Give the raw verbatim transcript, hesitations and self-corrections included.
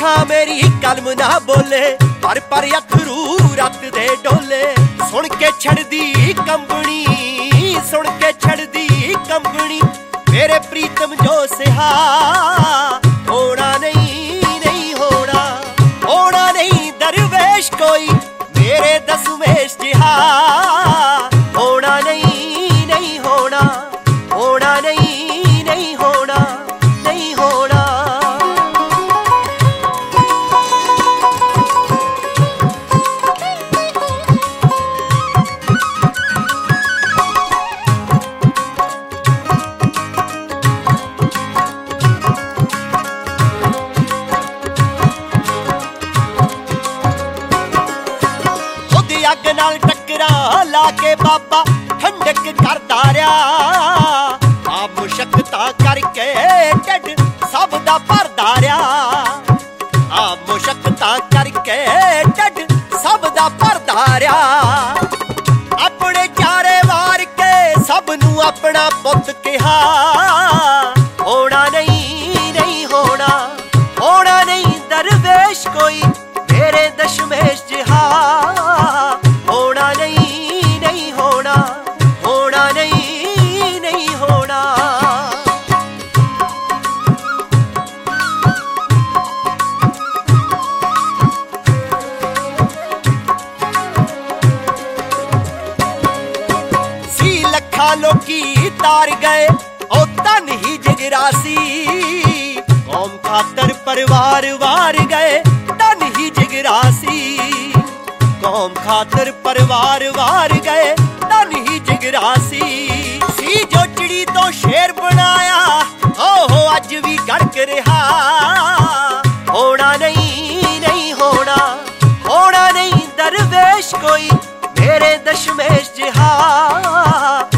अखा मेरी कलम ना बोले, पर पर अखरू रत दे डोले। सुन के छड़दी कंबनी, सुन के छड़दी कंबनी, मेरे प्रीतम जो सिहा। होना नहीं नहीं होना, होना नहीं दरवेश कोई मेरे दसवेश जिहा। होना नहीं नहीं होना, होना नहीं नहीं होना, नहीं होना। अग नाल टकरा लाके बाबा ठंडक करदा रहा। आ मुशक्कतां करके ढिड सब दा भरदा रहा। आ मुशक्कतां करके ढिड सब दा भरदा रहा। अपने चारे वार के सब नू अपना पुत कहा। होना नहीं नहीं होना, होना नहीं दरवेश कोई मेरे दशमेश जिहा। होना नहीं नहीं होना, होना नहीं नहीं होना। सी लखा लोकी तार गए ओ तन ही जगरासी। कौम खातर परिवार वार गए तन ही जगरासी। कौम खातर परिवार वार गए तन ही जगरासी। सी जोचड़ी तो शेर बनाया, ओहो अज भी गड़क रहा। होना नहीं नहीं होना, होना नहीं दरवेश कोई मेरे दशमेश जिहा।